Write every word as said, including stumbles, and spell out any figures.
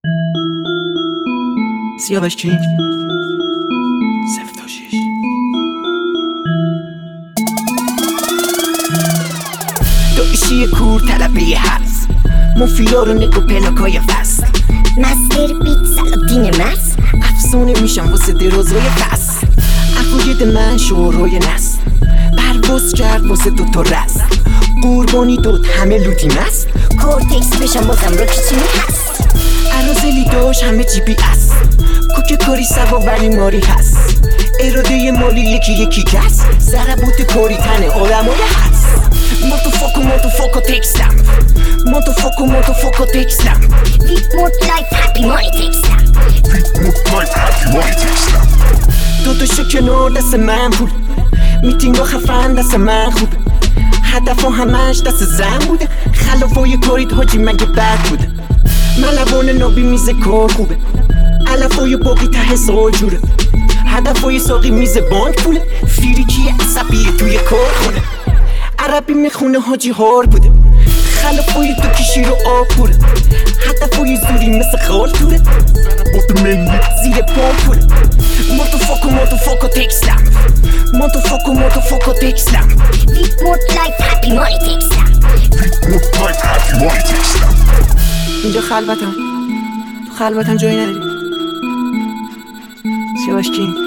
سیاوش کینگ صفر تا شیش. دایشی کور طلبه هست مفیدا رو نگو پلاکای فصل مستر بیت سلادین مست افسونه میشم واسه درازای فصل عقاید من شورای نست پرواز کرد واسه دوتا رست قربانی داد همه لوتی مست کورتکس بشم بازم رو کچینی هست عرازلی داشت همه جی پی اس کوک کاری سوا ولی ماری هست اراده مالی یکی یکی کس ضربات کاری تنه آدمای هست ماتو فاکو ماتو فاکو تکستم ماتو فاکو ماتو فاکو تکستم ویت مود لایف هپی مانی تکستم ویت مود لایف هپی مانی تکستم داداشو کنار دست من بود میتینگا خفن دست من خوبه هدفا همش دست زن بوده خلافای کارید حاجی مگه بد بوده ملوان نابی میز کار خوبه علفای باقی ته سال جوره هدفای ساقی میز بانک پوله فیریکی عصبیه توی کار خونه عربی میخونه حاجی هار بوده خلافای تو کشی رو آب پوره هدفای زوری مثل خال توره بات ملی زیر پام پوله ماتو فاکو ماتو فاکو تکستم ماتو فاکو ماتو فاکو تکستم ویت مود لایف هپی مانی تکستم ویت مود لایف هپی مانی تکستم اینجا خلوتم تو خلوتم جایی نداری سیاوش کینگ